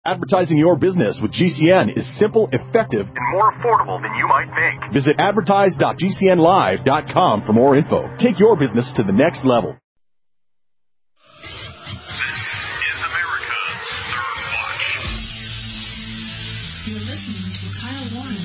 Advertising your business with GCN is simple, effective, and more affordable than you might think. Visit advertise.gcnlive.com for more info. Take your business to the next level. This is America's Third Watch. You're listening to Kyle Warren.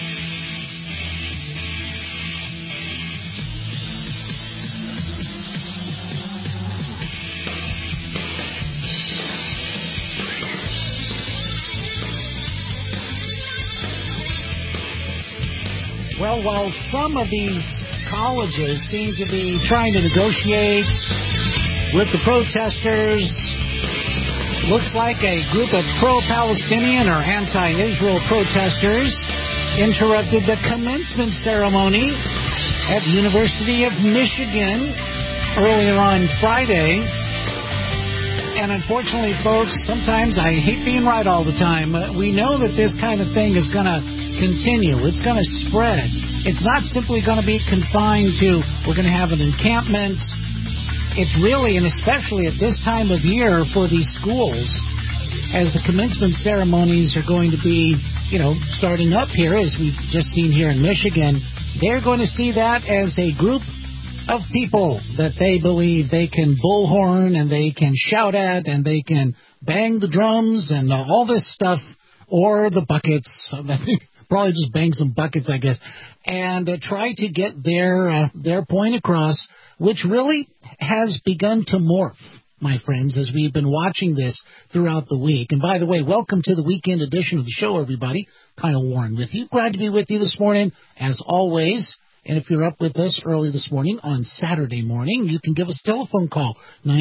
Well, while some of these colleges seem to be trying to negotiate with the protesters, looks like a group of pro-Palestinian or anti-Israel protesters interrupted the commencement ceremony at the University of Michigan earlier on Friday. And unfortunately, folks, sometimes I hate being right all the time. We know that this kind of thing is going to continue. It's going to spread. It's not simply going to be confined to we're going to have an encampment. It's really, and especially at this time of year for these schools, as the commencement ceremonies are going to be, starting up here, as we've just seen here in Michigan, they're going to see that as a group of people that they believe they can bullhorn and they can shout at and they can bang the drums and all this stuff, or the buckets. Probably just bang some buckets, I guess, and try to get their point across, which really has begun to morph, my friends, as we've been watching this throughout the week. And by the way, welcome to the weekend edition of the show, everybody. Kyle Warren with you. Glad to be with you this morning, as always. And if you're up with us early this morning on Saturday morning, you can give us a telephone call,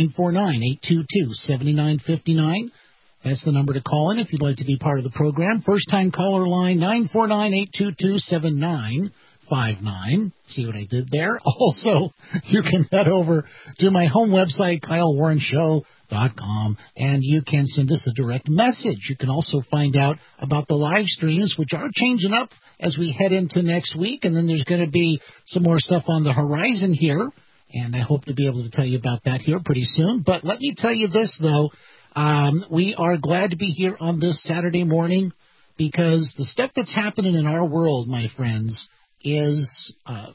949-822-7959. That's the number to call in if you'd like to be part of the program. First-time caller line, 949-822-7959. See what I did there? Also, you can head over to my home website, KyleWarrenShow.com, and you can send us a direct message. You can also find out about the live streams, which are changing up as we head into next week, and then there's going to be some more stuff on the horizon here, and I hope to be able to tell you about that here pretty soon. But let me tell you this, though. We are glad to be here on this Saturday morning because the stuff that's happening in our world, my friends, is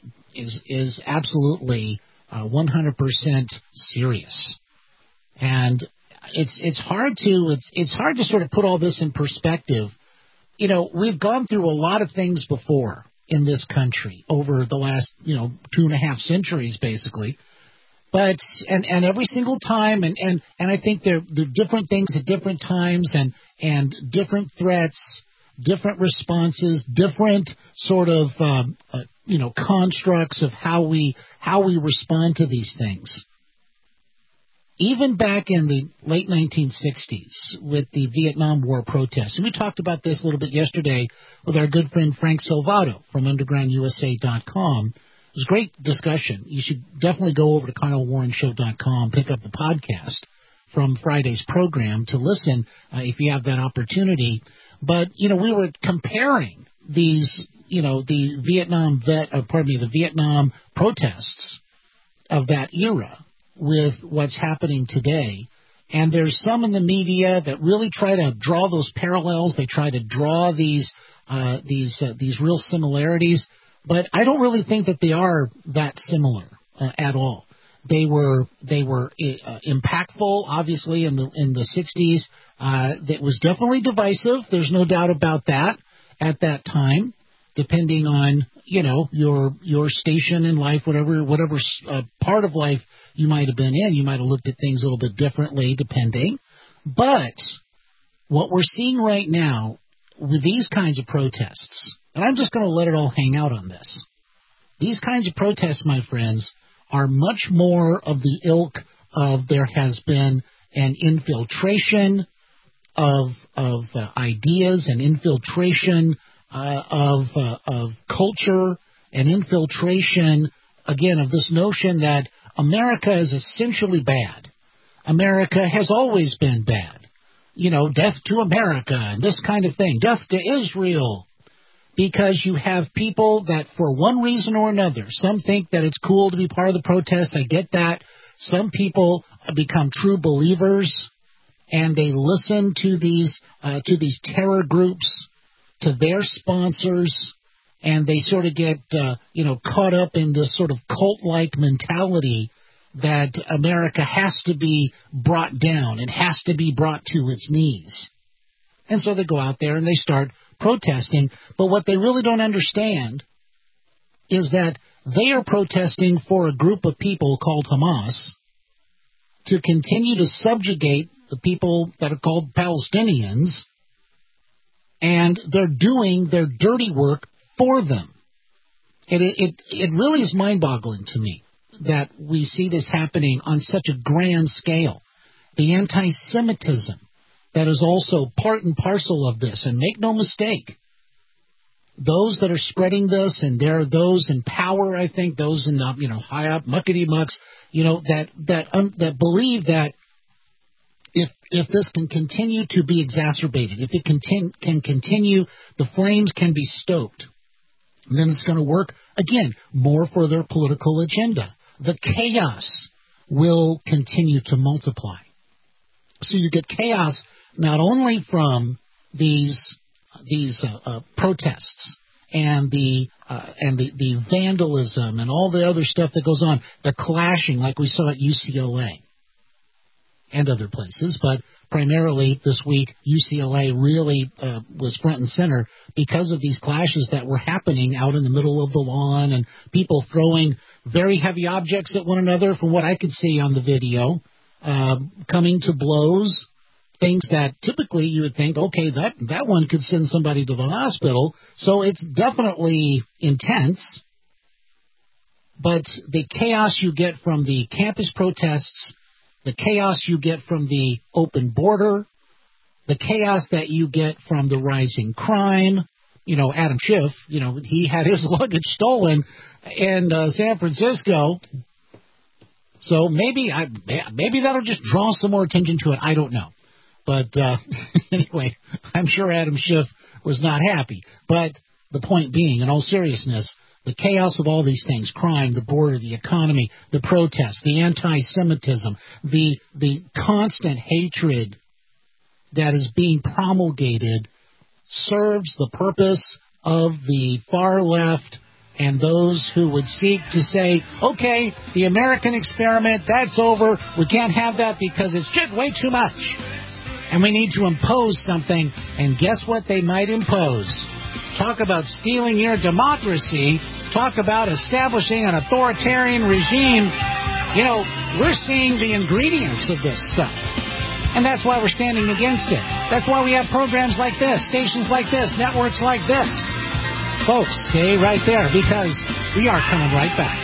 absolutely 100% serious. And it's hard to sort of put all this in perspective. We've gone through a lot of things before in this country over the last 2.5 centuries, basically. But and every single time, and I think there are different things at different times, and different threats, different responses, different sort of constructs of how we respond to these things. Even back in the late 1960s with the Vietnam War protests, and we talked about this a little bit yesterday with our good friend Frank Salvato from UndergroundUSA.com. It was a great discussion. You should definitely go over to KyleWarrenShow.com, pick up the podcast from Friday's program to listen if you have that opportunity. But, we were comparing these, the Vietnam protests of that era with what's happening today. And there's some in the media that really try to draw those parallels. They try to draw these real similarities. But I don't really think that they are that similar at all. They were impactful, obviously, in the 60s. That was definitely divisive. There's no doubt about that at that time, depending on your station in life, whatever part of life you might have been in. You might have looked at things a little bit differently, depending. But what we're seeing right now with these kinds of protests. And I'm just going to let it all hang out on this. These kinds of protests, my friends, are much more of the ilk of there has been an infiltration of ideas, an infiltration of culture, an infiltration, again, of this notion that America is essentially bad. America has always been bad. Death to America and this kind of thing. Death to Israel. Because you have people that, for one reason or another, some think that it's cool to be part of the protests. I get that. Some people become true believers and they listen to these terror groups, to their sponsors, and they sort of get caught up in this sort of cult-like mentality that America has to be brought down. It has to be brought to its knees. And so they go out there and they start protesting. But what they really don't understand is that they are protesting for a group of people called Hamas to continue to subjugate the people that are called Palestinians, and they're doing their dirty work for them. It really is mind-boggling to me that we see this happening on such a grand scale. The anti-Semitism that is also part and parcel of this. And make no mistake, those that are spreading this, and there are those in power, I think, those in the, high up, muckety-mucks, that believe that if this can continue to be exacerbated, if it can continue, the flames can be stoked, then it's going to work, again, more for their political agenda. The chaos will continue to multiply. So you get chaos not only from these protests and the vandalism and all the other stuff that goes on, the clashing like we saw at UCLA and other places, but primarily this week UCLA really was front and center because of these clashes that were happening out in the middle of the lawn and people throwing very heavy objects at one another, from what I could see on the video, coming to blows, things that typically you would think, okay, that one could send somebody to the hospital. So it's definitely intense. But the chaos you get from the campus protests, the chaos you get from the open border, the chaos that you get from the rising crime. Adam Schiff, he had his luggage stolen in San Francisco. So maybe that'll just draw some more attention to it. I don't know. But anyway, I'm sure Adam Schiff was not happy. But the point being, in all seriousness, the chaos of all these things, crime, the border, the economy, the protests, the anti-Semitism, the constant hatred that is being promulgated serves the purpose of the far left and those who would seek to say, okay, the American experiment, that's over. We can't have that because it's just way too much. And we need to impose something. And guess what they might impose? Talk about stealing your democracy. Talk about establishing an authoritarian regime. We're seeing the ingredients of this stuff. And that's why we're standing against it. That's why we have programs like this, stations like this, networks like this. Folks, stay right there because we are coming right back.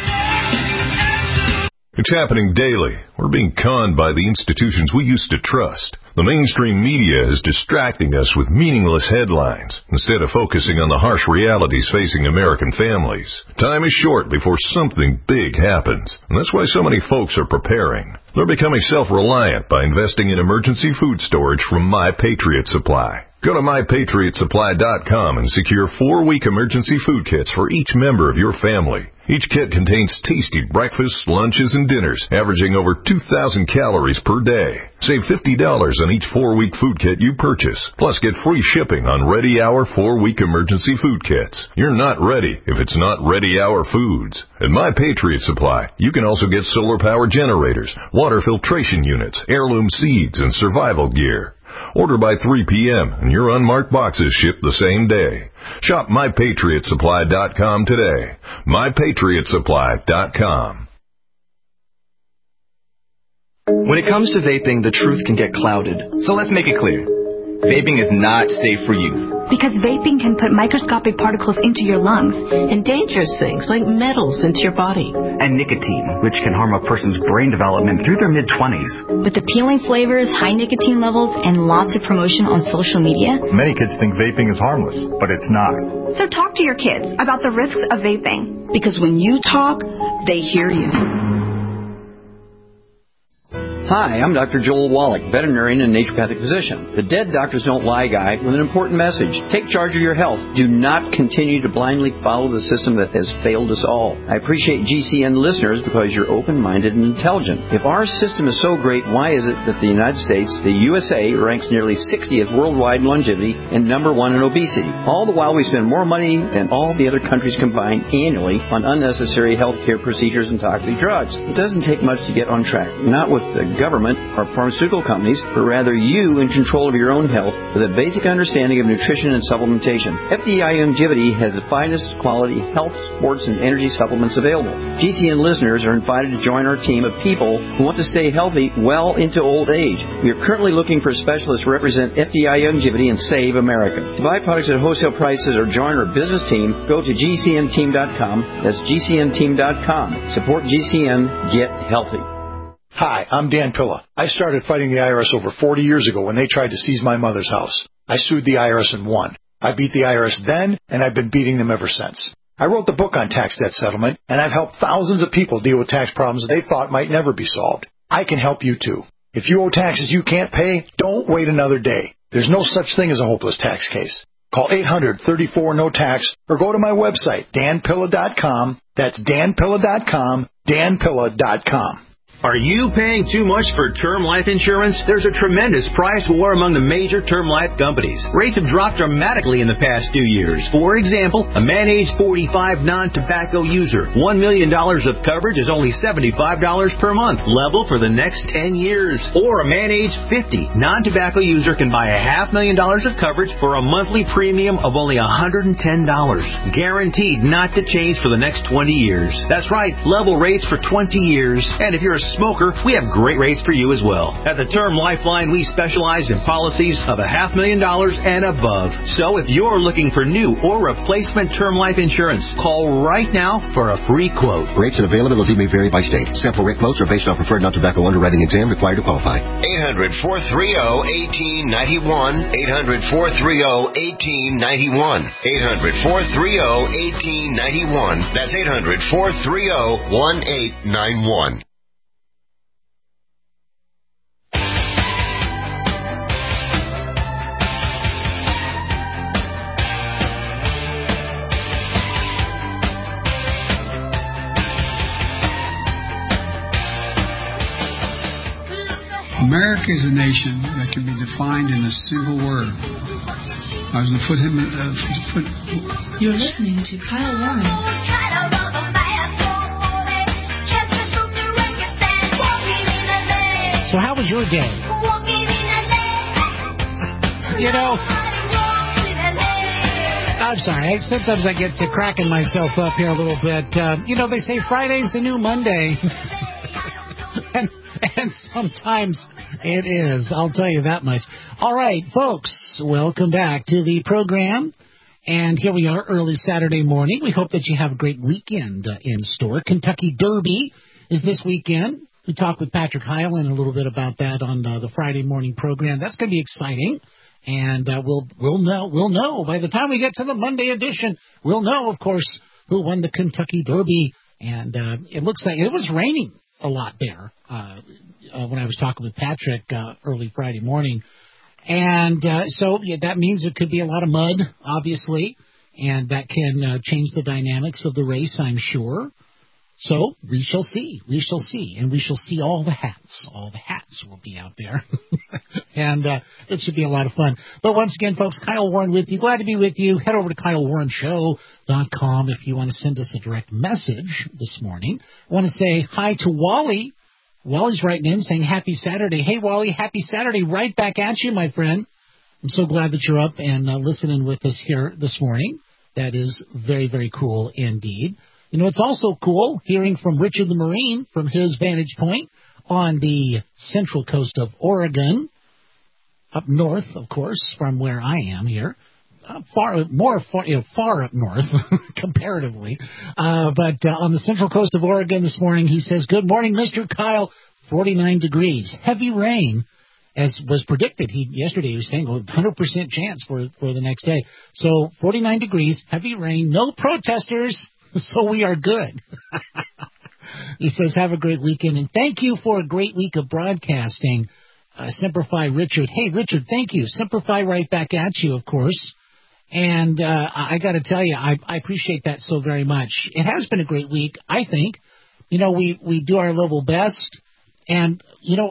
It's happening daily. We're being conned by the institutions we used to trust. The mainstream media is distracting us with meaningless headlines instead of focusing on the harsh realities facing American families. Time is short before something big happens, and that's why so many folks are preparing. They're becoming self-reliant by investing in emergency food storage from My Patriot Supply. Go to MyPatriotSupply.com and secure 4-week emergency food kits for each member of your family. Each kit contains tasty breakfasts, lunches, and dinners, averaging over 2,000 calories per day. Save $50 on each 4-week food kit you purchase. Plus, get free shipping on Ready Hour 4-week emergency food kits. You're not ready if it's not Ready Hour Foods. At My Patriot Supply, you can also get solar power generators, water filtration units, heirloom seeds, and survival gear. Order by 3 p.m. and your unmarked boxes ship the same day. Shop MyPatriotSupply.com today. MyPatriotSupply.com. When it comes to vaping, the truth can get clouded. So let's make it clear. Vaping is not safe for youth. Because vaping can put microscopic particles into your lungs. And dangerous things like metals into your body. And nicotine, which can harm a person's brain development through their mid-20s. With appealing flavors, high nicotine levels, and lots of promotion on social media. Many kids think vaping is harmless, but it's not. So talk to your kids about the risks of vaping. Because when you talk, they hear you. Hi, I'm Dr. Joel Wallach, veterinarian and naturopathic physician. The Dead Doctors Don't Lie guy with an important message. Take charge of your health. Do not continue to blindly follow the system that has failed us all. I appreciate GCN listeners because you're open-minded and intelligent. If our system is so great, why is it that the United States, the USA, ranks nearly 60th worldwide in longevity and number 1 in obesity? All the while we spend more money than all the other countries combined annually on unnecessary healthcare procedures and toxic drugs. It doesn't take much to get on track. Not with the government or pharmaceutical companies, but rather you in control of your own health with a basic understanding of nutrition and supplementation. FDI Longevity has the finest quality health, sports, and energy supplements available. GCN listeners are invited to join our team of people who want to stay healthy well into old age. We are currently looking for specialists to represent FDI Longevity and Save America. To buy products at wholesale prices or join our business team, go to GCNteam.com. That's GCNteam.com. Support GCN. Get healthy. Hi, I'm Dan Pilla. I started fighting the IRS over 40 years ago when they tried to seize my mother's house. I sued the IRS and won. I beat the IRS then, and I've been beating them ever since. I wrote the book on tax debt settlement, and I've helped thousands of people deal with tax problems they thought might never be solved. I can help you too. If you owe taxes you can't pay, don't wait another day. There's no such thing as a hopeless tax case. Call 800-34-NO-TAX or go to my website, danpilla.com. That's danpilla.com, danpilla.com. Are you paying too much for term life insurance? There's a tremendous price war among the major term life companies. Rates have dropped dramatically in the past 2 years. For example, a man age 45 non-tobacco user, $1 million of coverage is only $75 per month, level for the next 10 years. Or a man age 50 non-tobacco user can buy $500,000 of coverage for a monthly premium of only $110, guaranteed not to change for the next 20 years. That's right, level rates for 20 years. And if you're a smoker, we have great rates for you as well. At the Term Lifeline, we specialize in policies of $500,000 and above. So if you're looking for new or replacement term life insurance, call right now for a free quote. Rates and availability may vary by state. Sample rate quotes are based on preferred non-tobacco underwriting exam required to qualify. 800-430-1891. 800-430-1891. 800-430-1891. That's 800-430-1891. America is a nation that can be defined in a single word. I was going to put him. You're listening to Kyle Warren. So how was your day? You know, I'm sorry. Sometimes I get to cracking myself up here a little bit. They say Friday's the new Monday. And sometimes it is. I'll tell you that much. All right, folks, welcome back to the program. And here we are early Saturday morning. We hope that you have a great weekend in store. Kentucky Derby is this weekend. We talked with Patrick Hyland a little bit about that on the Friday morning program. That's going to be exciting. And we'll know by the time we get to the Monday edition. We'll know, of course, who won the Kentucky Derby. And it looks like it was raining a lot there when I was talking with Patrick early Friday morning. And so that means it could be a lot of mud, obviously, and that can change the dynamics of the race, I'm sure. So we shall see. We shall see. And we shall see all the hats. All the hats will be out there. And it should be a lot of fun. But once again, folks, Kyle Warren with you. Glad to be with you. Head over to KyleWarrenShow.com if you want to send us a direct message this morning. I want to say hi to Wally. Wally's writing in saying happy Saturday. Hey, Wally, happy Saturday. Right back at you, my friend. I'm so glad that you're up and listening with us here this morning. That is very, very cool indeed. You know, it's also cool hearing from Richard the Marine from his vantage point on the central coast of Oregon, up north, of course, from where I am here. Far up north, comparatively. But on the central coast of Oregon this morning, he says, good morning, Mr. Kyle, 49 degrees. Heavy rain, as was predicted. Yesterday he was saying 100% chance for the next day. So 49 degrees, heavy rain, no protesters. So we are good. He says, have a great weekend, and thank you for a great week of broadcasting. Simplify Richard. Hey, Richard, thank you. Simplify right back at you, of course. And I got to tell you, I appreciate that so very much. It has been a great week, I think. We do our level best. And,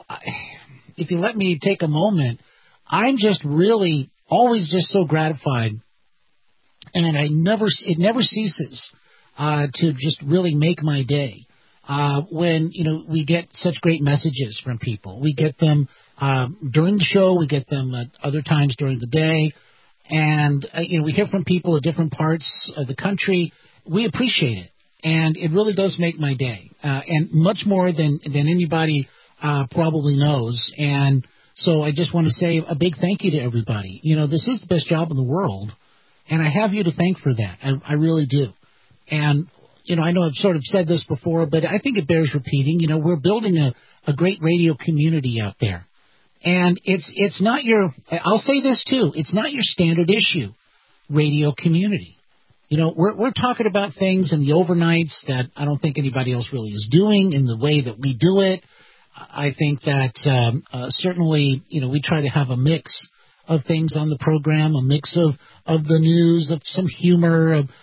if you let me take a moment, I'm just really always just so gratified. And it never ceases to just really make my day when, we get such great messages from people. We get them during the show. We get them at other times during the day. And, we hear from people at different parts of the country. We appreciate it. And it really does make my day, and much more than anybody probably knows. And so I just want to say a big thank you to everybody. This is the best job in the world, and I have you to thank for that. I really do. And, I know I've sort of said this before, but I think it bears repeating. We're building a great radio community out there. And it's not I'll say this too, it's not your standard issue radio community. We're talking about things in the overnights that I don't think anybody else really is doing in the way that we do it. I think that certainly, we try to have a mix of things on the program, a mix of the news, of some humor, of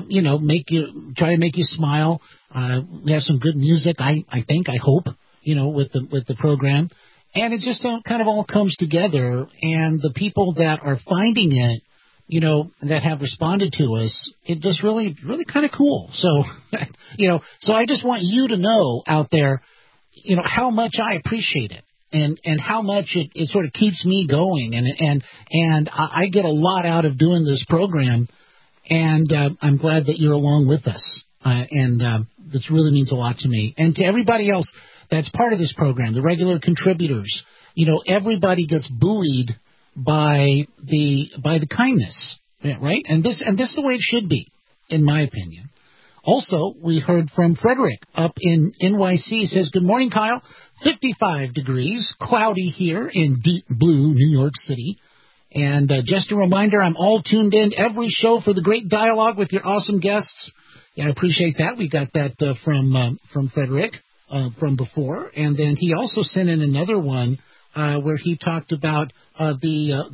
try to make you smile. We have some good music, I hope, with the program. And it just kind of all comes together, and the people that are finding it, that have responded to us, it just really, really kind of cool. So, so I just want you to know out there, how much I appreciate it, and how much it sort of keeps me going, and I get a lot out of doing this program, and I'm glad that you're along with us, and this really means a lot to me, and to everybody else that's part of this program, the regular contributors. Everybody gets buoyed by the kindness, right? And this is the way it should be, in my opinion. Also, we heard from Frederick up in NYC. He says, good morning, Kyle. 55 degrees, cloudy here in deep blue New York City. And just a reminder, I'm all tuned in every show for the great dialogue with your awesome guests. Yeah, I appreciate that. We got that from Frederick from before. And then he also sent in another one where he talked about the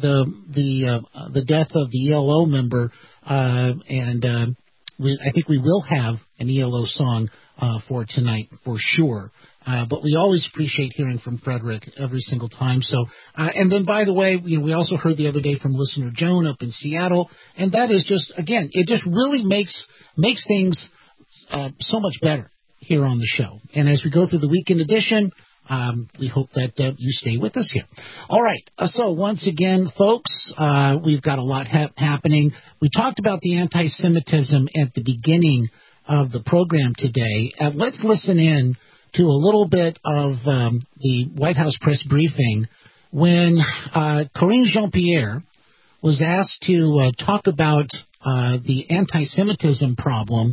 death of the ELO member, and I think we will have an ELO song for tonight for sure. But we always appreciate hearing from Frederick every single time. So, and then by the way, we also heard the other day from listener Joan up in Seattle, and that is just, again, it just really makes things so much better here on the show. And as we go through the weekend edition, we hope that you stay with us here. All right. So once again, folks, we've got a lot happening. We talked about the anti-Semitism at the beginning of the program today. Let's listen in to a little bit of the White House press briefing when Karine Jean-Pierre was asked to talk about the anti-Semitism problem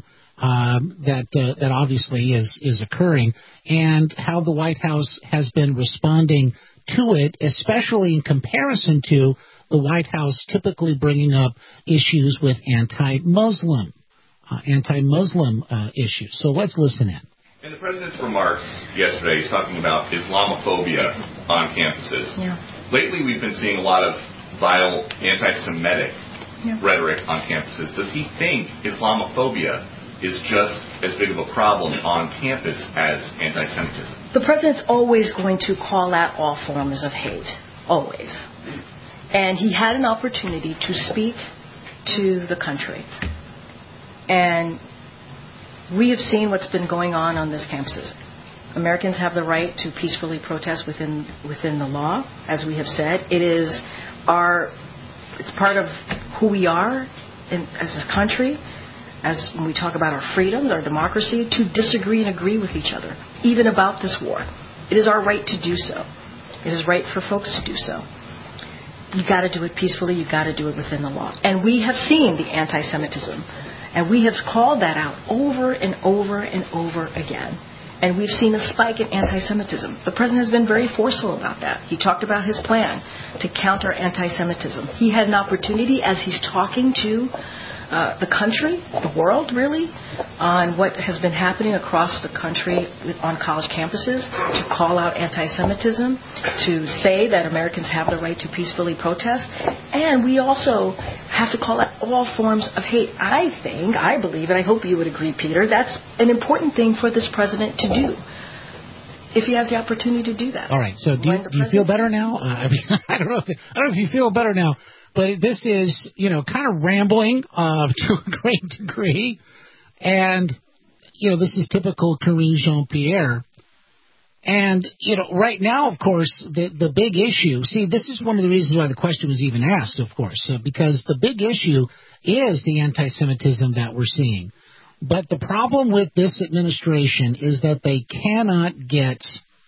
that obviously is occurring, and how the White House has been responding to it, especially in comparison to the White House typically bringing up issues with anti-Muslim issues. So let's listen in. In the president's remarks yesterday, he's talking about Islamophobia on campuses. Yeah. Lately, we've been seeing a lot of vile anti-Semitic rhetoric on campuses. Does he think Islamophobia is just as big of a problem on campus as anti-Semitism? The president's always going to call out all forms of hate, always. And he had an opportunity to speak to the country. And we have seen what's been going on these campuses. Americans have the right to peacefully protest within the law, as we have said. It's part of who we are as a country. As when we talk about our freedoms, our democracy, to disagree and agree with each other, even about this war. It is our right to do so. It is right for folks to do so. You got to do it peacefully. You got to do it within the law. And we have seen the anti-Semitism, and we have called that out over and over and over again. And we've seen a spike in anti-Semitism. The president has been very forceful about that. He talked about his plan to counter anti-Semitism. He had an opportunity as he's talking to the country, the world, really, on what has been happening across the country on college campuses, to call out anti-Semitism, to say that Americans have the right to peacefully protest. And we also have to call out all forms of hate. I believe, and I hope you would agree, Peter, that's an important thing for this president to do, if he has the opportunity to do that. All right. So do you feel better now? I don't know if you feel better now, but this is, kind of rambling to a great degree. And, this is typical Karine Jean-Pierre. And, right now, of course, the big issue, see, this is one of the reasons why the question was even asked, of course, because the big issue is the anti-Semitism that we're seeing. But the problem with this administration is that they cannot get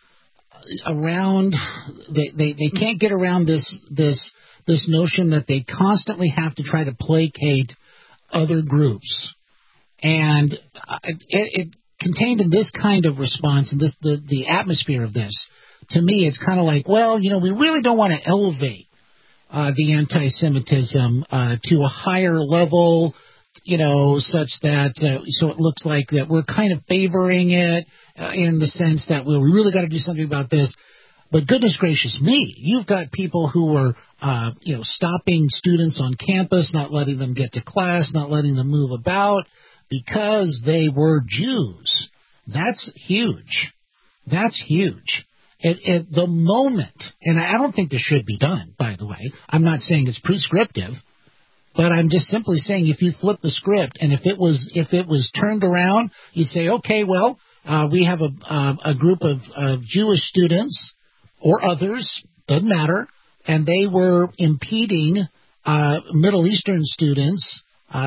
around, they can't get around this notion that they constantly have to try to placate other groups. And it contained in this kind of response and the atmosphere of this, to me, it's kind of like, well, we really don't want to elevate the anti-Semitism to a higher level, such that so it looks like that we're kind of favoring it in the sense that we really got to do something about this. But goodness gracious me, you've got people who are, stopping students on campus, not letting them get to class, not letting them move about because they were Jews. That's huge. That's huge. At the moment, and I don't think this should be done, by the way. I'm not saying it's prescriptive. But I'm just simply saying, if you flip the script, and if it was turned around, you'd say, okay, well, we have a group of Jewish students or others, doesn't matter, and they were impeding Middle Eastern students,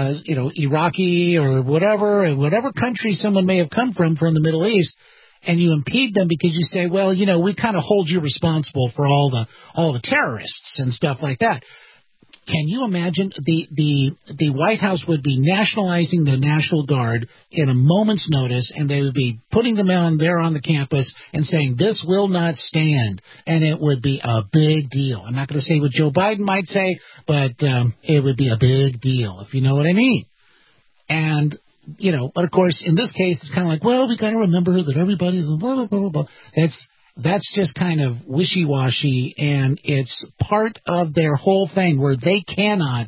Iraqi or whatever country someone may have come from the Middle East, and you impede them because you say, well, we kind of hold you responsible for all the terrorists and stuff like that. Can you imagine the White House would be nationalizing the National Guard in a moment's notice, and they would be putting them on there on the campus and saying, this will not stand, and it would be a big deal. I'm not going to say what Joe Biden might say, but it would be a big deal, if you know what I mean. And, but of course, in this case, it's kind of like, well, we got to remember that everybody's blah, blah, blah, blah. That's just kind of wishy-washy, and it's part of their whole thing where they cannot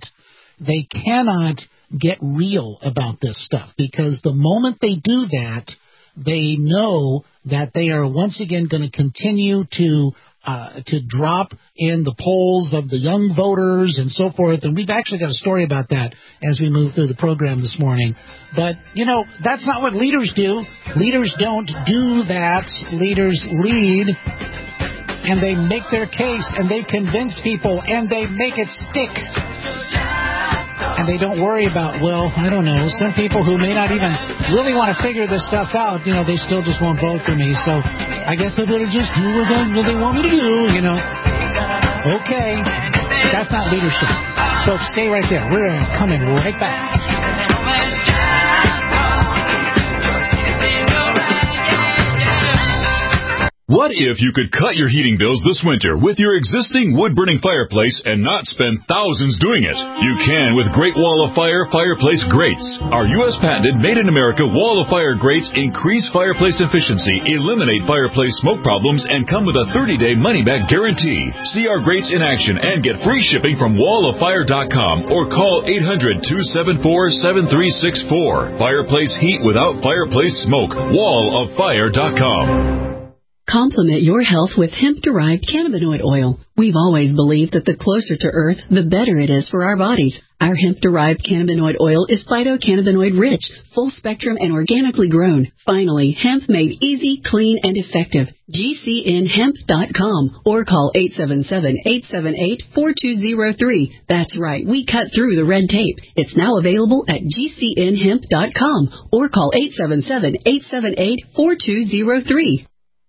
get real about this stuff, because the moment they do that, they know that they are once again going to continue to drop in the polls of the young voters and so forth. And we've actually got a story about that as we move through the program this morning. But, that's not what leaders do. Leaders don't do that. Leaders lead, and they make their case, and they convince people, and they make it stick. And they don't worry about, well, I don't know, some people who may not even really want to figure this stuff out, they still just won't vote for me. So I guess I better just do what they want me to do, Okay. That's not leadership. Folks, stay right there. We're coming right back. What if you could cut your heating bills this winter with your existing wood-burning fireplace and not spend thousands doing it? You can with Great Wall of Fire fireplace grates. Our U.S. patented made-in-America Wall of Fire grates increase fireplace efficiency, eliminate fireplace smoke problems, and come with a 30-day money-back guarantee. See our grates in action and get free shipping from walloffire.com or call 800-274-7364. Fireplace heat without fireplace smoke. walloffire.com. Complement your health with hemp-derived cannabinoid oil. We've always believed that the closer to Earth, the better it is for our bodies. Our hemp-derived cannabinoid oil is phytocannabinoid-rich, full-spectrum, and organically grown. Finally, hemp made easy, clean, and effective. GCNhemp.com or call 877-878-4203. That's right, we cut through the red tape. It's now available at GCNhemp.com or call 877-878-4203.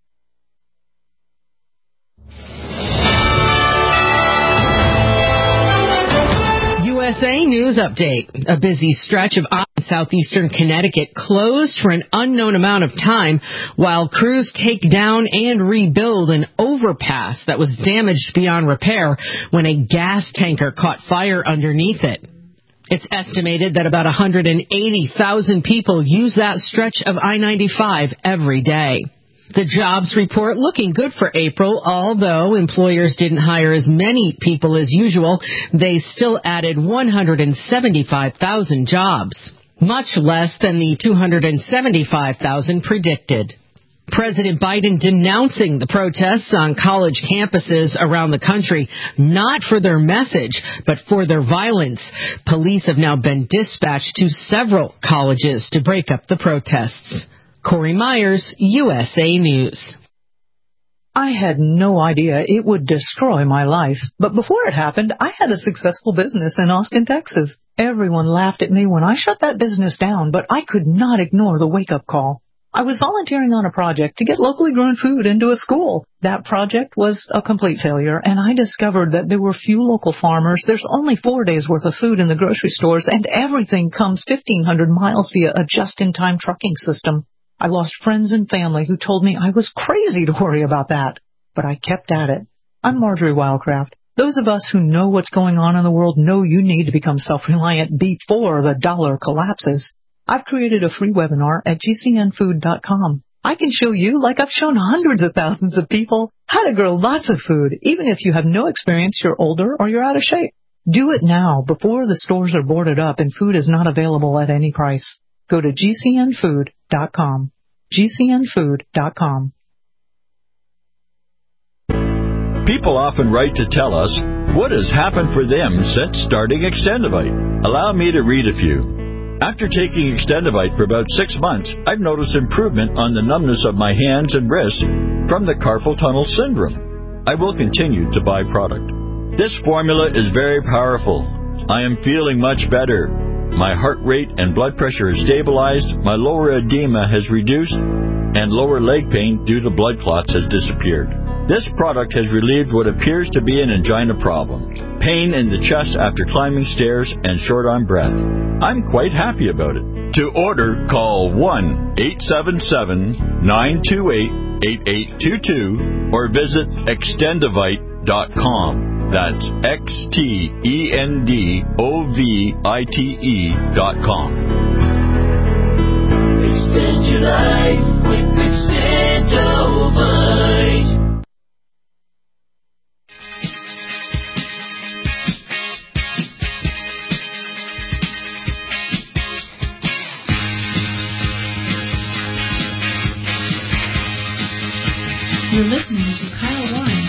USA News Update. A busy stretch of southeastern Connecticut closed for an unknown amount of time while crews take down and rebuild an overpass that was damaged beyond repair when a gas tanker caught fire underneath it. It's estimated that about 180,000 people use that stretch of I-95 every day. The jobs report looking good for April, although employers didn't hire as many people as usual. They still added 175,000 jobs, much less than the 275,000 predicted. President Biden denouncing the protests on college campuses around the country, not for their message, but for their violence. Police have now been dispatched to several colleges to break up the protests. Corey Myers, USA News. I had no idea it would destroy my life. But before it happened, I had a successful business in Austin, Texas. Everyone laughed at me when I shut that business down, but I could not ignore the wake-up call. I was volunteering on a project to get locally grown food into a school. That project was a complete failure, and I discovered that there were few local farmers. There's only 4 days' worth of food in the grocery stores, and everything comes 1,500 miles via a just-in-time trucking system. I lost friends and family who told me I was crazy to worry about that. But I kept at it. I'm Marjorie Wildcraft. Those of us who know what's going on in the world know you need to become self-reliant before the dollar collapses. I've created a free webinar at gcnfood.com. I can show you, like I've shown hundreds of thousands of people, how to grow lots of food, even if you have no experience, you're older, or you're out of shape. Do it now before the stores are boarded up and food is not available at any price. Go to gcnfood.com. gcnfood.com. People often write to tell us what has happened for them since starting Extendivite. Allow me to read a few. After taking Extendivite for about 6 months, I've noticed improvement on the numbness of my hands and wrists from the carpal tunnel syndrome. I will continue to buy product. This formula is very powerful. I am feeling much better. My heart rate and blood pressure is stabilized, my lower edema has reduced, and lower leg pain due to blood clots has disappeared. This product has relieved what appears to be an angina problem, pain in the chest after climbing stairs, and short on breath. I'm quite happy about it. To order, call 1-877-928-8822 or visit extendivite.com. That's XTENDOVITE.com. Extend your life with Extendivite. You're listening to Kyle Warren.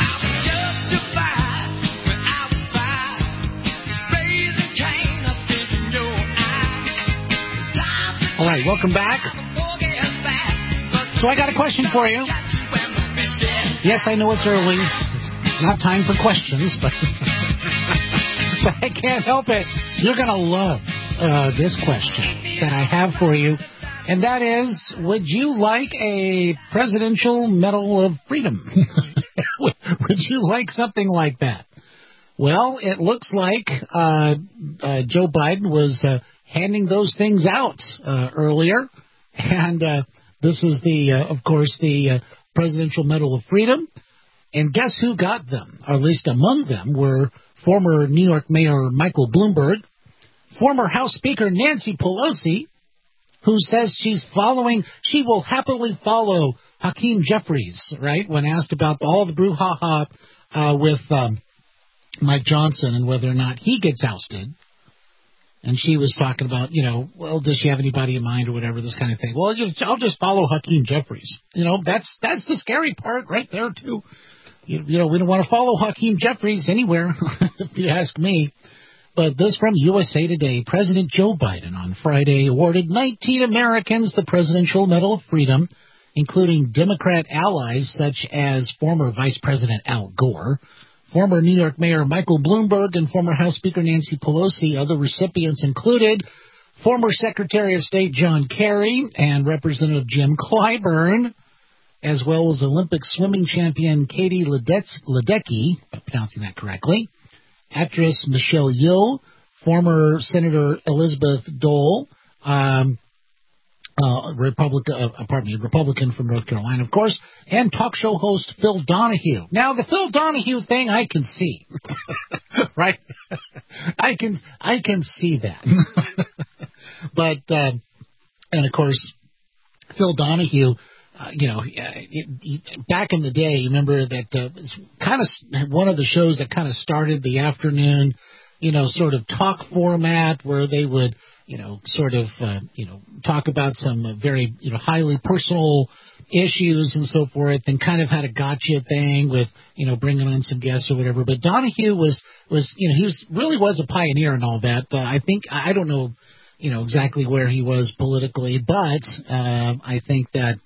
All right, welcome back. So I got a question for you. Yes, I know it's early. It's not time for questions, but, but I can't help it. You're going to love this question that I have for you. And that is, would you like a Presidential Medal of Freedom? Would you like something like that? Well, it looks like Joe Biden was handing those things out earlier. And this is, of course, the Presidential Medal of Freedom. And guess who got them? Or at least among them were former New York Mayor Michael Bloomberg, former House Speaker Nancy Pelosi, who says she will happily follow Hakeem Jeffries, right, when asked about all the brouhaha with Mike Johnson and whether or not he gets ousted. And she was talking about, well, does she have anybody in mind or whatever, this kind of thing. Well, I'll just follow Hakeem Jeffries. That's the scary part right there, too. We don't want to follow Hakeem Jeffries anywhere, if you ask me. But this from USA Today. President Joe Biden on Friday awarded 19 Americans the Presidential Medal of Freedom, including Democrat allies such as former Vice President Al Gore, former New York Mayor Michael Bloomberg, and former House Speaker Nancy Pelosi. Other recipients included former Secretary of State John Kerry and Representative Jim Clyburn, as well as Olympic swimming champion Katie Ledecky, if I'm pronouncing that correctly, actress Michelle Yeoh, former Senator Elizabeth Dole, Republican from North Carolina, of course, and talk show host Phil Donahue. Now, the Phil Donahue thing, I can see, right? I can see that. But, and of course, Phil Donahue, back in the day, you remember that it's kind of one of the shows that kind of started the afternoon, sort of talk format where they would, talk about some very, highly personal issues and so forth, and kind of had a gotcha thing with, bringing on some guests or whatever. But Donahue was he really was a pioneer in all that. I don't know, exactly where he was politically, but I think that,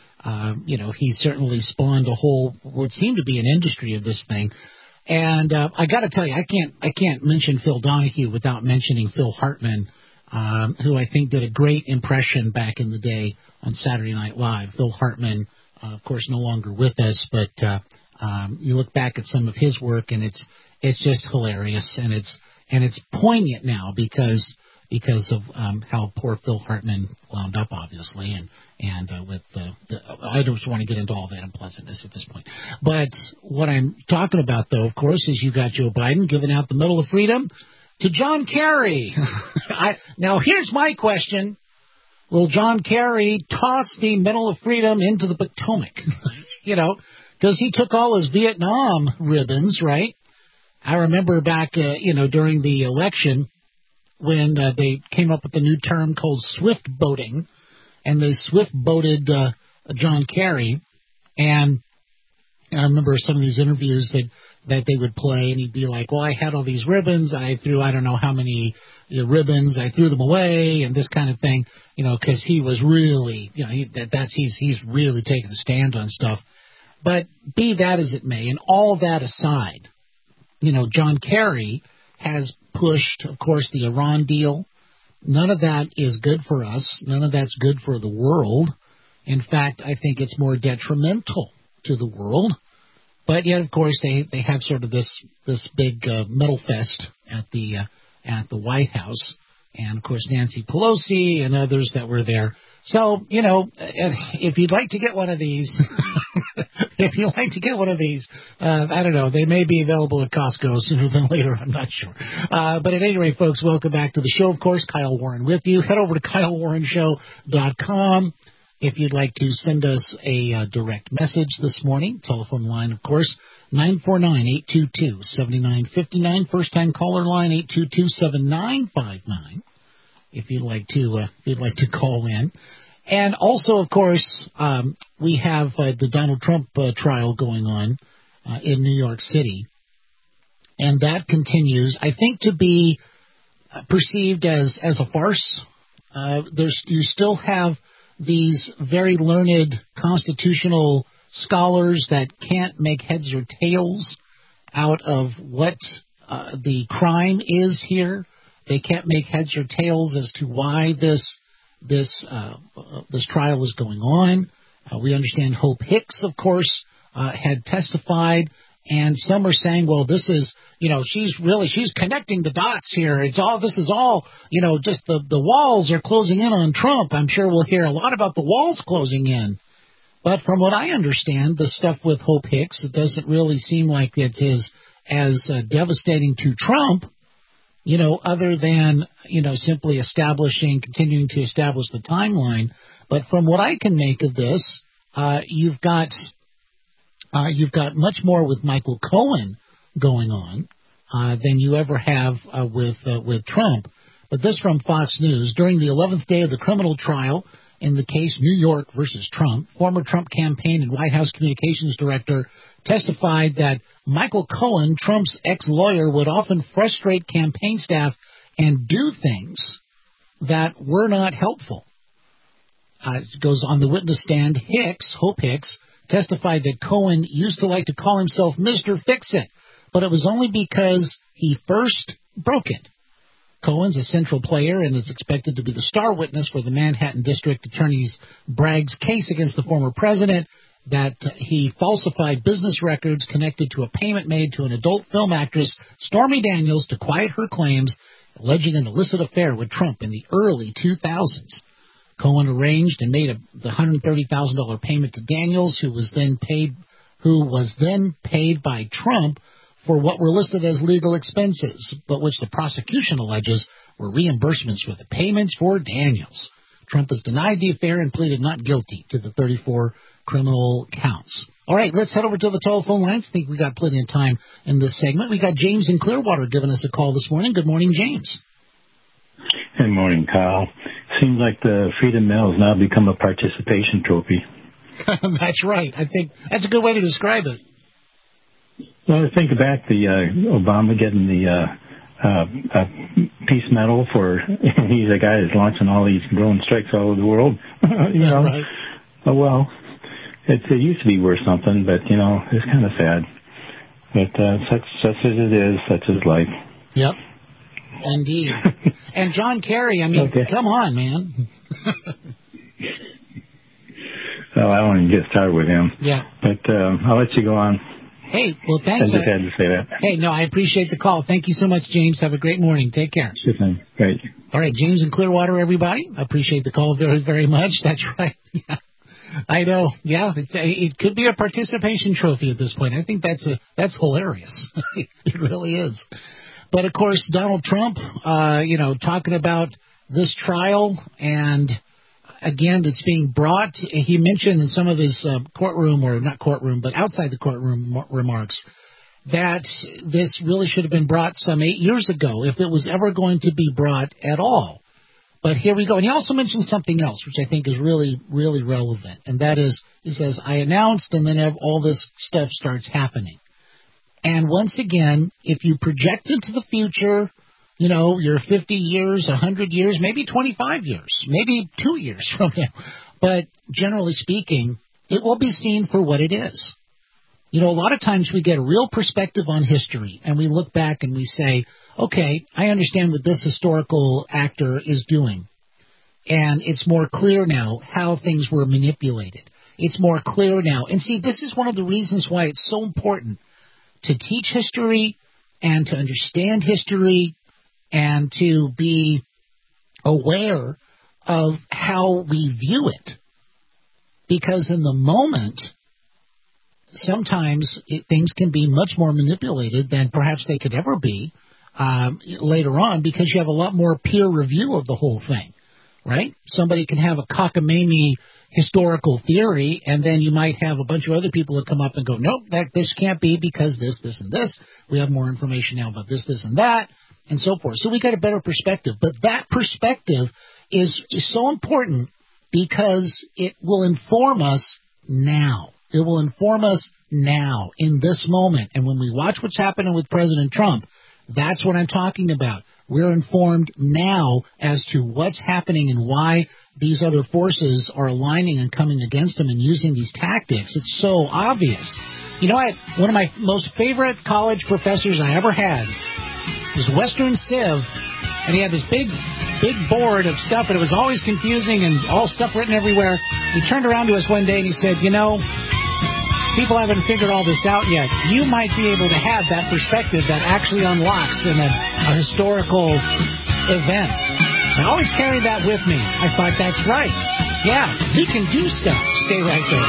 he certainly spawned a whole, what seemed to be an industry of this thing. And I got to tell you, I can't mention Phil Donahue without mentioning Phil Hartman, who I think did a great impression back in the day on Saturday Night Live. Phil Hartman, of course, no longer with us, but you look back at some of his work, and it's just hilarious, and it's poignant now because of how poor Phil Hartman wound up, obviously, and with I don't want to get into all that unpleasantness at this point. But what I'm talking about, though, of course, is you got Joe Biden giving out the Medal of Freedom to John Kerry. Now, here's my question. Will John Kerry toss the Medal of Freedom into the Potomac? Because he took all his Vietnam ribbons, right? I remember back, during the election when they came up with a new term called swift boating, and they swift boated John Kerry. And I remember some of these interviews that they would play, and he'd be like, well, I had all these ribbons. I threw I don't know how many ribbons. I threw them away, and this kind of thing, because he was really, he's really taking a stand on stuff. But be that as it may, and all that aside, John Kerry has pushed, of course, the Iran deal. None of that is good for us. None of that's good for the world. In fact, I think it's more detrimental to the world. But yet, of course, they have sort of this big medal fest at the White House, and of course Nancy Pelosi and others that were there. So if you'd like to get one of these, I don't know, they may be available at Costco sooner than later. I'm not sure. But at any rate, folks, welcome back to the show. Of course, Kyle Warren with you. Head over to KyleWarrenShow.com. If you'd like to send us a direct message this morning, telephone line, of course, 949-822-7959. First-time caller line, 822-7959. If you'd like to call in. And also, of course, we have the Donald Trump trial going on in New York City. And that continues, I think, to be perceived as a farce. You still have these very learned constitutional scholars that can't make heads or tails out of what the crime is here. They can't make heads or tails as to why this trial is going on. We understand Hope Hicks, of course, had testified, and some are saying, well, this is, she's connecting the dots here. This is all, just the walls are closing in on Trump. I'm sure we'll hear a lot about the walls closing in. But from what I understand, the stuff with Hope Hicks, it doesn't really seem like it is as devastating to Trump, other than, simply continuing to establish the timeline. But from what I can make of this, you've got much more with Michael Cohen going on than you ever have with Trump. But this from Fox News. During the 11th day of the criminal trial in the case New York versus Trump, former Trump campaign and White House communications director testified that Michael Cohen, Trump's ex-lawyer, would often frustrate campaign staff and do things that were not helpful. It goes on the witness stand. Hope Hicks, testified that Cohen used to like to call himself Mr. Fix-It, but it was only because he first broke it. Cohen's a central player and is expected to be the star witness for the Manhattan District Attorney's Bragg's case against the former president that he falsified business records connected to a payment made to an adult film actress, Stormy Daniels, to quiet her claims, alleging an illicit affair with Trump in the early 2000s. Cohen arranged and made the $130,000 payment to Daniels, who was then paid by Trump for what were listed as legal expenses, but which the prosecution alleges were reimbursements for the payments for Daniels. Trump has denied the affair and pleaded not guilty to the 34 criminal counts. All right, let's head over to the telephone lines. I think we got plenty of time in this segment. We got James in Clearwater giving us a call this morning. Good morning, James. Good morning, Kyle. Seems like the Freedom Medal has now become a participation trophy. That's right. I think that's a good way to describe it. Well, think back to Obama getting the peace medal for he's the guy that's launching all these drone strikes all over the world. Right. Oh, well, it used to be worth something, but it's kind of sad. But such as it is, such is life. Yep. Indeed. And John Kerry, come on, man. Well, I don't even get started with him. Yeah. But I'll let you go on. Hey, well, thanks. I just had to say that. Hey, no, I appreciate the call. Thank you so much, James. Have a great morning. Take care. Sure thing. Great. All right, James in Clearwater, everybody. I appreciate the call very, very much. That's right. Yeah. I know. Yeah, it could be a participation trophy at this point. I think that's hilarious. It really is. But, of course, Donald Trump, talking about this trial, and, again, it's being brought. He mentioned in some of his outside the courtroom remarks, that this really should have been brought some 8 years ago, if it was ever going to be brought at all. But here we go. And he also mentioned something else, which I think is really, really relevant, and that is, he says, I announced, and then all this stuff starts happening. And once again, if you project into the future, you're 50 years, 100 years, maybe 25 years, maybe 2 years from now. But generally speaking, it will be seen for what it is. A lot of times we get a real perspective on history, and we look back and we say, okay, I understand what this historical actor is doing. And it's more clear now how things were manipulated. It's more clear now. And see, this is one of the reasons why it's so important to teach history and to understand history and to be aware of how we view it. Because in the moment, sometimes things can be much more manipulated than perhaps they could ever be later on, because you have a lot more peer review of the whole thing, right? Somebody can have a cockamamie historical theory, and then you might have a bunch of other people that come up and go, nope, this can't be because this, and this. We have more information now about this, and that, and so forth. So we got a better perspective. But that perspective is so important because it will inform us now. It will inform us now, in this moment. And when we watch what's happening with President Trump, that's what I'm talking about. We're informed now as to what's happening and why these other forces are aligning and coming against him and using these tactics. It's so obvious. One of my most favorite college professors I ever had was Western Civ, and he had this big board of stuff, and it was always confusing and all stuff written everywhere. He turned around to us one day and he said, people haven't figured all this out yet. You might be able to have that perspective that actually unlocks in a historical event. I always carry that with me. I thought, that's right. Yeah, we can do stuff. Stay right there.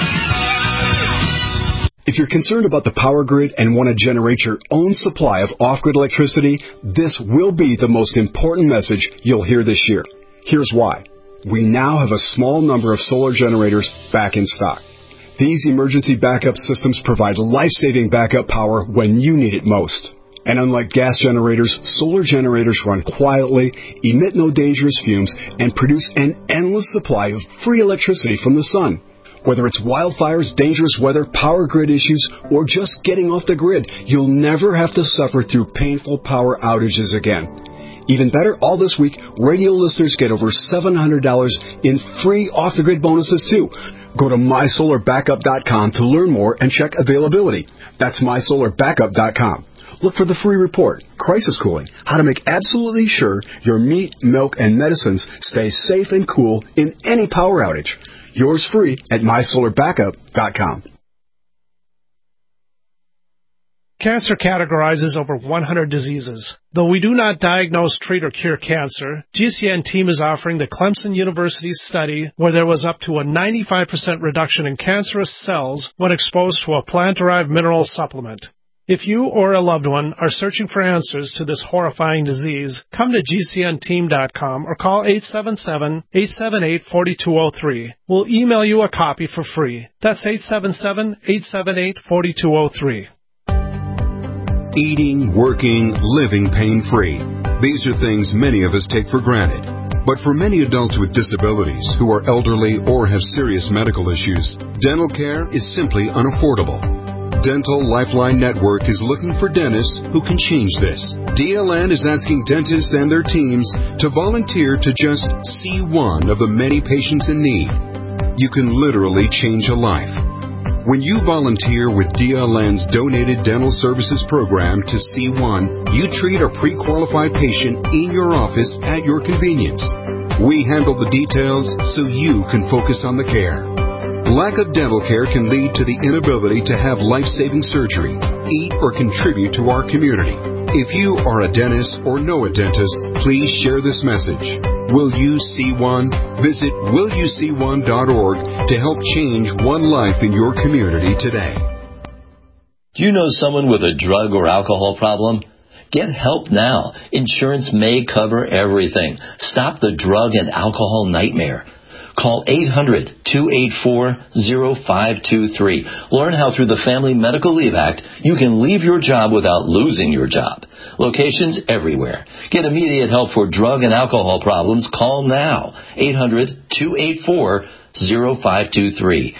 If you're concerned about the power grid and want to generate your own supply of off-grid electricity, this will be the most important message you'll hear this year. Here's why. We now have a small number of solar generators back in stock. These emergency backup systems provide life-saving backup power when you need it most. And unlike gas generators, solar generators run quietly, emit no dangerous fumes, and produce an endless supply of free electricity from the sun. Whether it's wildfires, dangerous weather, power grid issues, or just getting off the grid, you'll never have to suffer through painful power outages again. Even better, all this week, radio listeners get over $700 in free off-the-grid bonuses, too. Go to MySolarBackup.com to learn more and check availability. That's MySolarBackup.com. Look for the free report, Crisis Cooling, how to make absolutely sure your meat, milk, and medicines stay safe and cool in any power outage. Yours free at MySolarBackup.com. Cancer categorizes over 100 diseases. Though we do not diagnose, treat, or cure cancer, GCN team is offering the Clemson University study where there was up to a 95% reduction in cancerous cells when exposed to a plant-derived mineral supplement. If you or a loved one are searching for answers to this horrifying disease, come to GCNteam.com or call 877-878-4203. We'll email you a copy for free. That's 877-878-4203. Eating, working, living pain-free. These are things many of us take for granted. But for many adults with disabilities who are elderly or have serious medical issues, dental care is simply unaffordable. Dental Lifeline Network is looking for dentists who can change this. DLN is asking dentists and their teams to volunteer to just see one of the many patients in need. You can literally change a life. When you volunteer with DLN's Donated Dental Services Program to C1, you treat a pre-qualified patient in your office at your convenience. We handle the details so you can focus on the care. Lack of dental care can lead to the inability to have life-saving surgery, eat, or contribute to our community. If you are a dentist or know a dentist, please share this message. Will You See One? Visit willyouseeone.org to help change one life in your community today. Do you know someone with a drug or alcohol problem? Get help now. Insurance may cover everything. Stop the drug and alcohol nightmare. Call 800-284-0523. Learn how through the Family Medical Leave Act, you can leave your job without losing your job. Locations everywhere. Get immediate help for drug and alcohol problems. Call now. 800-284-0523.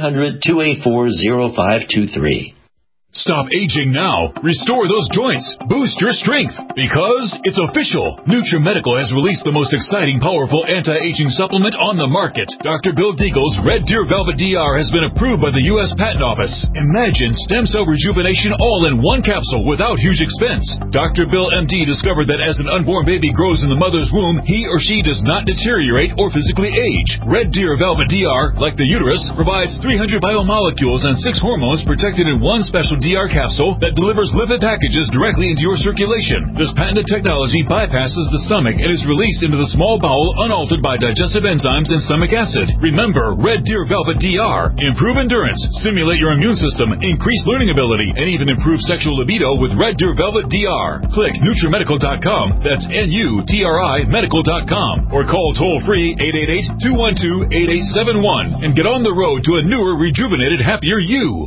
800-284-0523. Stop aging now. Restore those joints. Boost your strength. Because it's official. NutriMedical has released the most exciting, powerful anti-aging supplement on the market. Dr. Bill Deagle's Red Deer Velvet DR has been approved by the U.S. Patent Office. Imagine stem cell rejuvenation all in one capsule without huge expense. Dr. Bill MD discovered that as an unborn baby grows in the mother's womb, he or she does not deteriorate or physically age. Red Deer Velvet DR, like the uterus, provides 300 biomolecules and 6 hormones protected in one special DR capsule that delivers lipid packages directly into your circulation. This patented technology bypasses the stomach and is released into the small bowel unaltered by digestive enzymes and stomach acid. Remember, Red Deer Velvet DR. Improve endurance, stimulate your immune system, increase learning ability, and even improve sexual libido with Red Deer Velvet DR. Click NutriMedical.com. That's NUTRI Medical.com. Or call toll-free 888-212-8871 and get on the road to a newer, rejuvenated, happier you.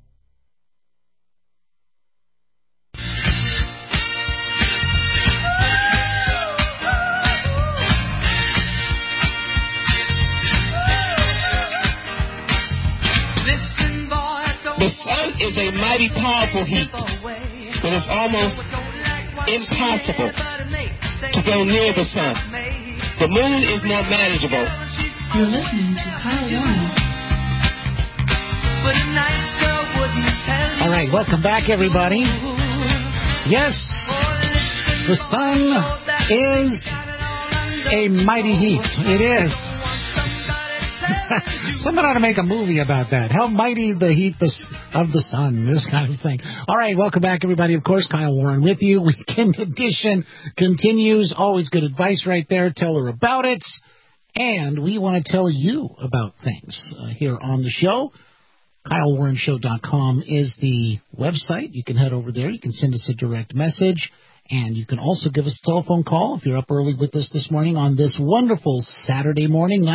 The sun is a mighty powerful heat, and it's almost impossible to go near the sun. The moon is more manageable. You're listening to Kyle Warren. All right, welcome back, everybody. Yes, the sun is a mighty heat. It is. Someone ought to make a movie about that. How mighty the heat of the sun, this kind of thing. All right, welcome back, everybody. Of course, Kyle Warren with you. Weekend edition continues. Always good advice right there. Tell her about it. And we want to tell you about things here on the show. KyleWarrenShow.com is the website. You can head over there. You can send us a direct message. And you can also give us a telephone call if you're up early with us this morning on this wonderful Saturday morning,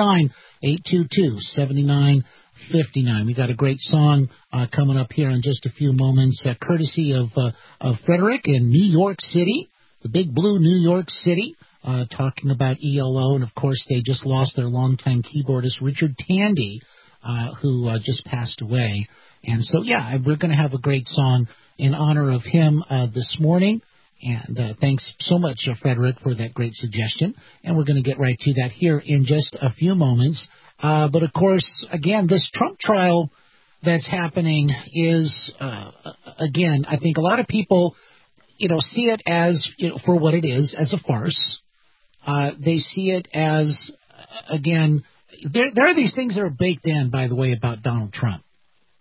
949-822-7959. We got a great song coming up here in just a few moments, courtesy of Frederick in New York City, the big blue New York City, talking about ELO. And, of course, they just lost their longtime keyboardist, Richard Tandy, who just passed away. And so, yeah, we're going to have a great song in honor of him this morning. And thanks so much, Frederick, for that great suggestion. And we're going to get right to that here in just a few moments. But, of course, again, this Trump trial that's happening is, again, I think a lot of people, see it as, for what it is, as a farce. They see it as, again, there are these things that are baked in, by the way, about Donald Trump.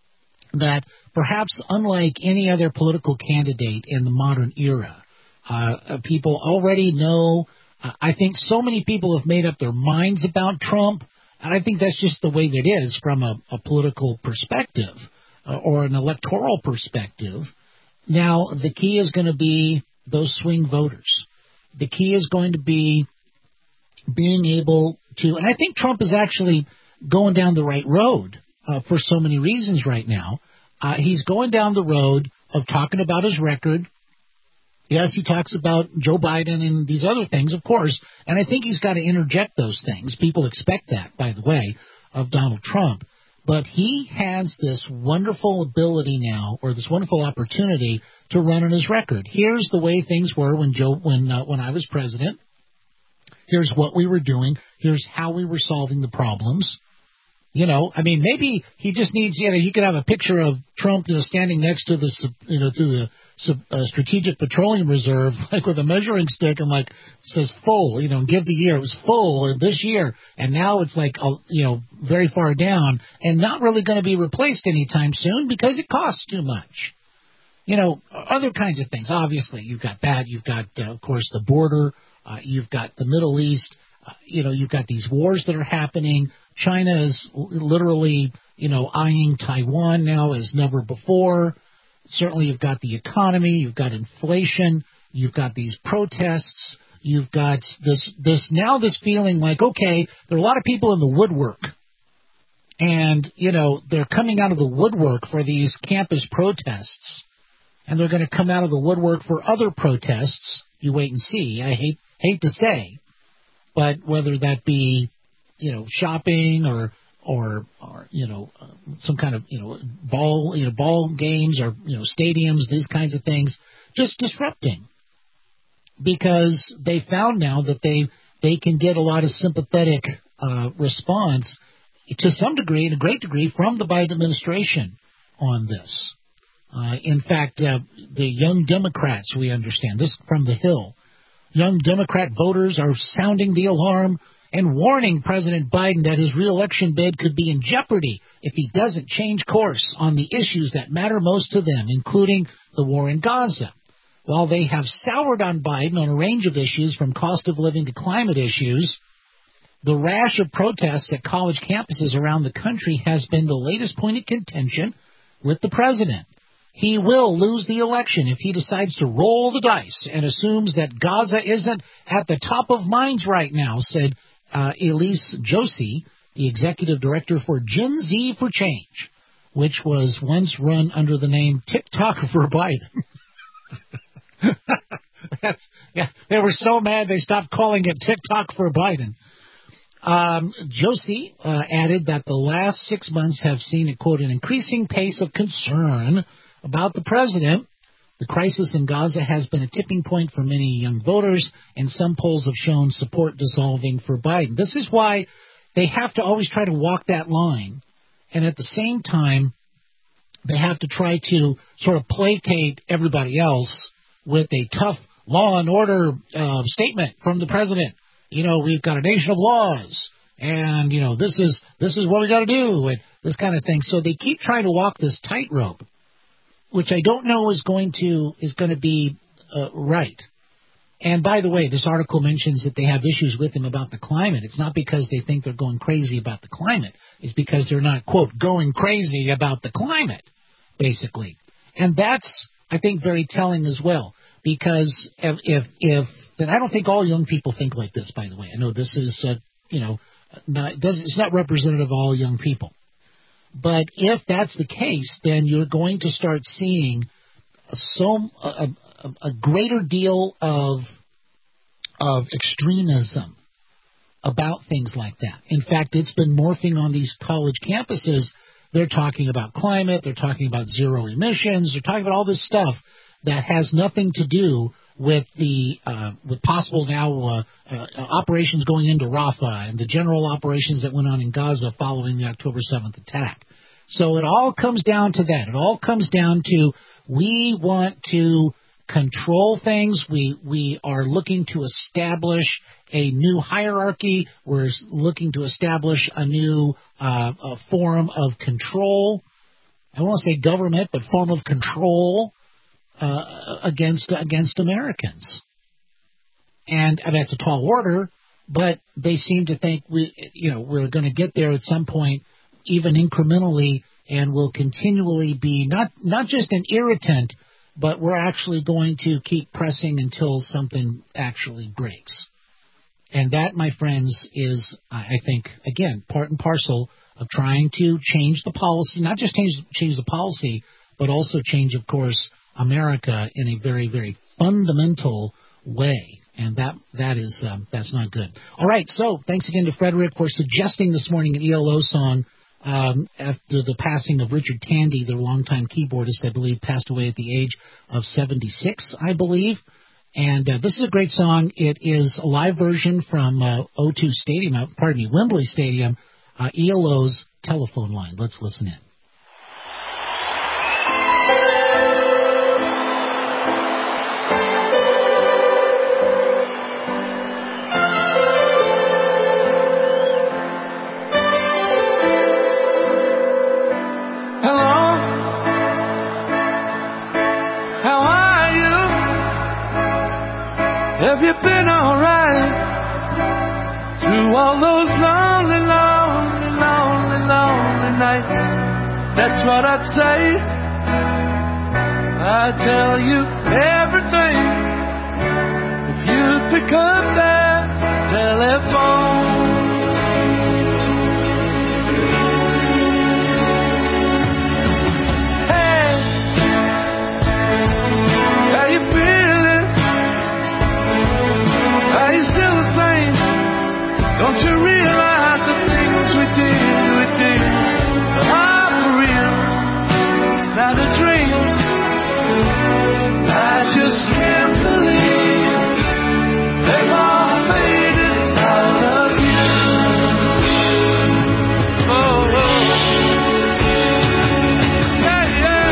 that perhaps unlike any other political candidate in the modern era, people already know. I think so many people have made up their minds about Trump, and I think that's just the way that it is from a political perspective or an electoral perspective. Now, the key is going to be those swing voters. The key is going to be being able to, and I think Trump is actually going down the right road for so many reasons right now. He's going down the road of talking about his record. Yes, he talks about Joe Biden and these other things, of course, and I think he's got to interject those things. People expect that, by the way, of Donald Trump. But he has this wonderful ability now, or this wonderful opportunity to run on his record. Here's the way things were when I was president. Here's what we were doing. Here's how we were solving the problems. You know, I mean, maybe he just needs, he could have a picture of Trump, standing next to the Strategic Petroleum Reserve, like with a measuring stick, and like says full, and give the year. It was full this year, and now it's like, very far down, and not really going to be replaced anytime soon because it costs too much. Other kinds of things. Obviously, you've got that. You've got, of course, the border. You've got the Middle East. You've got these wars that are happening. China is literally, eyeing Taiwan now as never before. Certainly you've got the economy, you've got inflation, you've got these protests, you've got this feeling like, okay, there are a lot of people in the woodwork. And, they're coming out of the woodwork for these campus protests. And they're going to come out of the woodwork for other protests. You wait and see. I hate to say. But whether that be, shopping or some kind of, ball games or, stadiums, these kinds of things, just disrupting. Because they found now that they can get a lot of sympathetic response to some degree, and a great degree, from the Biden administration on this. In fact, the young Democrats, we understand, this from the Hill, young Democrat voters are sounding the alarm and warning President Biden that his re-election bid could be in jeopardy if he doesn't change course on the issues that matter most to them, including the war in Gaza. While they have soured on Biden on a range of issues, from cost of living to climate issues, the rash of protests at college campuses around the country has been the latest point of contention with the president. He will lose the election if he decides to roll the dice and assumes that Gaza isn't at the top of minds right now, said Elise Josie, the executive director for Gen Z for Change, which was once run under the name TikTok for Biden. They were so mad they stopped calling it TikTok for Biden. Josie added that the last 6 months have seen, quote, an increasing pace of concern about the president. The crisis in Gaza has been a tipping point for many young voters, and some polls have shown support dissolving for Biden. This is why they have to always try to walk that line, and at the same time, they have to try to sort of placate everybody else with a tough law and order statement from the president. We've got a nation of laws, and this is what we got to do, and this kind of thing. So they keep trying to walk this tightrope, which I don't know is going to be right. And by the way, this article mentions that they have issues with him about the climate. It's not because they think they're going crazy about the climate. It's because they're not, quote, going crazy about the climate, basically. And that's, I think, very telling as well. Because and I don't think all young people think like this, by the way. I know this is, it's not representative of all young people. But if that's the case, then you're going to start seeing a greater deal of extremism about things like that. In fact, it's been morphing on these college campuses. They're talking about climate. They're talking about zero emissions. They're talking about all this stuff that has nothing to do with with possible now operations going into Rafah and the general operations that went on in Gaza following the October 7th attack. So it all comes down to that. It all comes down to we want to control things. We are looking to establish a new hierarchy. We're looking to establish a new form of control. I won't say government, but form of control against Americans. And that's a tall order, but they seem to think we're going to get there at some point, even incrementally, and will continually be not just an irritant, but we're actually going to keep pressing until something actually breaks. And that, my friends, is, I think, again, part and parcel of trying to change the policy, not just change the policy, but also change, of course, America in a very, very fundamental way. And that's not good. All right, so thanks again to Frederick for suggesting this morning an ELO song after the passing of Richard Tandy, their longtime keyboardist, I believe, passed away at the age of 76, I believe. And this is a great song. It is a live version from Wembley Stadium, ELO's Telephone Line. Let's listen in. Have you been alright through all those lonely, lonely, lonely, lonely nights? That's what I'd say. I'd tell you everything if you'd pick up that telephone. Hey, how you feeling? Are you still the same? Don't you realize the things we did are for real, not a dream? I just can't believe they've all faded out of you. Oh, oh. Yeah, yeah.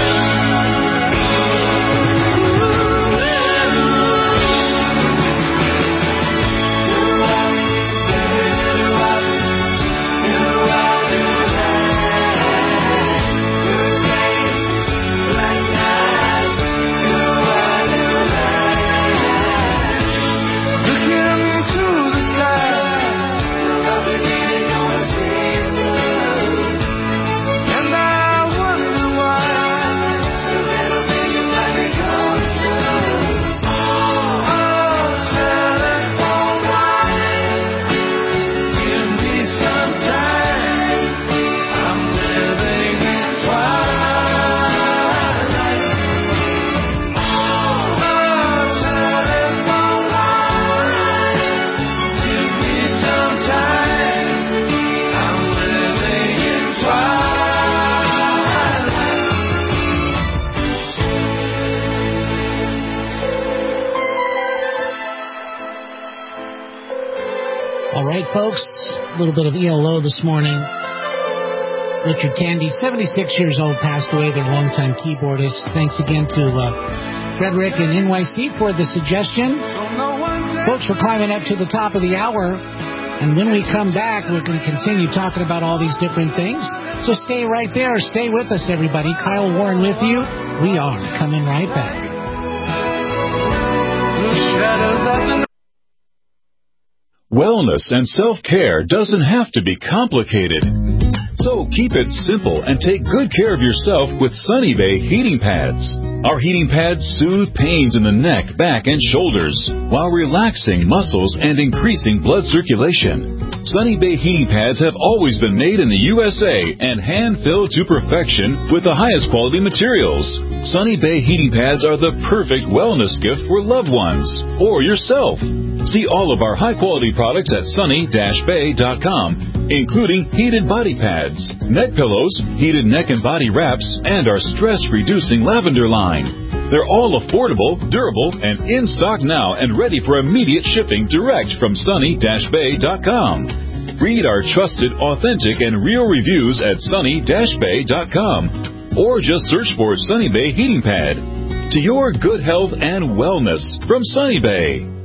Folks, a little bit of ELO this morning. Richard Tandy, 76 years old, passed away, their longtime keyboardist. Thanks again to Frederick and NYC for the suggestions. Folks, we're climbing up to the top of the hour, and when we come back, we're going to continue talking about all these different things. So stay right there. Stay with us, everybody. Kyle Warren with you. We are coming right back. Wellness and self-care doesn't have to be complicated. So keep it simple and take good care of yourself with Sunny Bay heating pads. Our heating pads soothe pains in the neck, back, and shoulders while relaxing muscles and increasing blood circulation. Sunny Bay heating pads have always been made in the USA and hand-filled to perfection with the highest quality materials. Sunny Bay heating pads are the perfect wellness gift for loved ones or yourself. See all of our high-quality products at sunny-bay.com, including heated body pads, neck pillows, heated neck and body wraps, and our stress-reducing lavender line. They're all affordable, durable, and in stock now and ready for immediate shipping direct from sunny-bay.com. Read our trusted, authentic, and real reviews at sunny-bay.com or just search for Sunny Bay Heating Pad. To your good health and wellness from Sunny Bay.